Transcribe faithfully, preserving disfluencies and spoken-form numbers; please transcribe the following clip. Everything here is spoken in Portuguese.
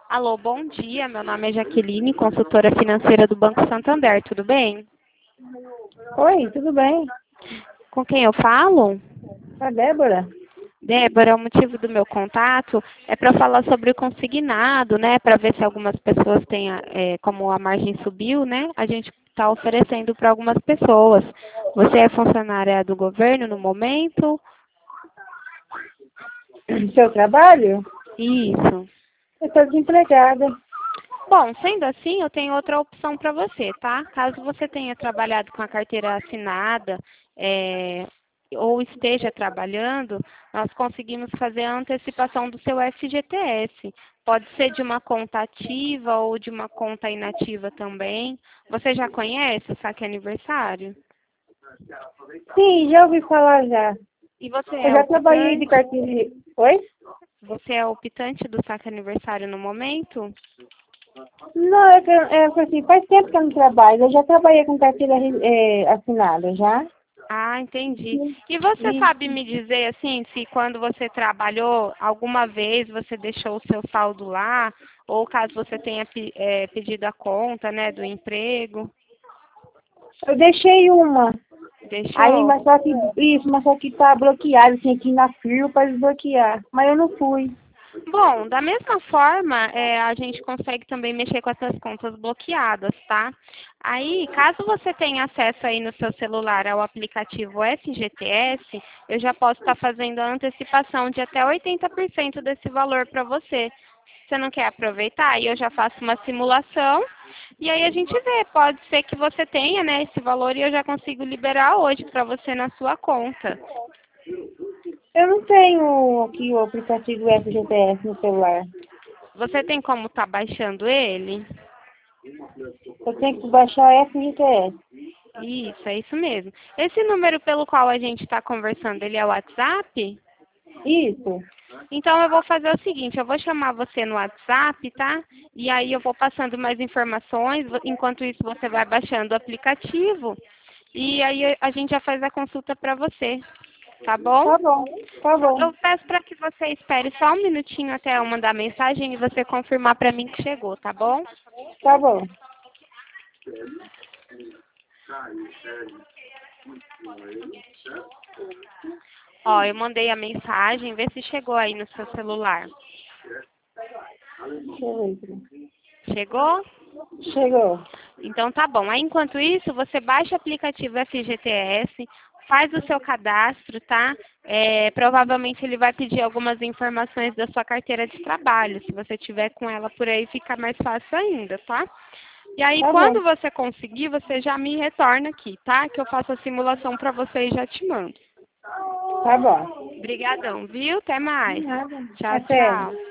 Alô, bom dia. Meu nome é Jaqueline, consultora financeira do Banco Santander. Tudo bem? Oi, tudo bem? Com quem eu falo? A Débora? Débora, o motivo do meu contato é para falar sobre o consignado, né? Para ver se algumas pessoas têm, a- é, como a margem subiu, né? A gente está oferecendo para algumas pessoas. Você é funcionária do governo no momento? Seu trabalho? Isso. Eu estou desempregada. Bom, sendo assim, eu tenho outra opção para você, tá? Caso você tenha trabalhado com a carteira assinada, é, ou esteja trabalhando, nós conseguimos fazer a antecipação do seu F G T S. Pode ser de uma conta ativa ou de uma conta inativa também. Você já conhece o saque aniversário? Sim, já ouvi falar já. E você Eu é já trabalhei de optante? carteira. Oi? Você é optante do saque aniversário no momento? Não, é que, é que assim, faz tempo que eu não trabalho. Eu já trabalhei com carteira é, assinada, já. Ah, entendi. E você E, sabe me dizer, assim, se quando você trabalhou, alguma vez você deixou o seu saldo lá, ou caso você tenha pe- eh, pedido a conta, né, do emprego, eu deixei uma. Aí, deixou? mas só que, isso, mas só que tá bloqueado, tinha que ir na firma para desbloquear. Mas eu não fui. Bom, da mesma forma, é, a gente consegue também mexer com essas contas bloqueadas, tá? Aí, caso você tenha acesso aí no seu celular ao aplicativo F G T S, eu já posso estar fazendo a antecipação de até oitenta por cento desse valor para você. Você não quer aproveitar? E eu já faço uma simulação e aí a gente vê. Pode ser que você tenha, né, esse valor e eu já consigo liberar hoje para você na sua conta. Eu não tenho aqui o aplicativo F G T S no celular. Você tem como estar baixando ele? Eu tenho que baixar o F G T S. Isso, é isso mesmo. Esse número pelo qual a gente está conversando, ele é o WhatsApp? Isso. Então eu vou fazer o seguinte, eu vou chamar você no WhatsApp, tá? E aí eu vou passando mais informações, vo- enquanto isso você vai baixando o aplicativo e aí a gente já faz a consulta para você, tá bom? Tá bom, tá bom, Eu peço para que você espere só um minutinho até eu mandar mensagem e você confirmar para mim que chegou, tá bom? tá bom. Ó, eu mandei a mensagem, vê se chegou aí no seu celular. Deixa eu ver. Chegou? Chegou. Então tá bom. Aí enquanto isso, você baixa o aplicativo F G T S, faz o seu cadastro, tá? É, provavelmente ele vai pedir algumas informações da sua carteira de trabalho. Se você tiver com ela por aí, fica mais fácil ainda, tá? E aí, Tá bom, quando você conseguir, você já me retorna aqui, tá? Que eu faço a simulação para você e já te mando. tá bom. Obrigadão, viu? Até De mais. nada. Tchau, Até. tchau.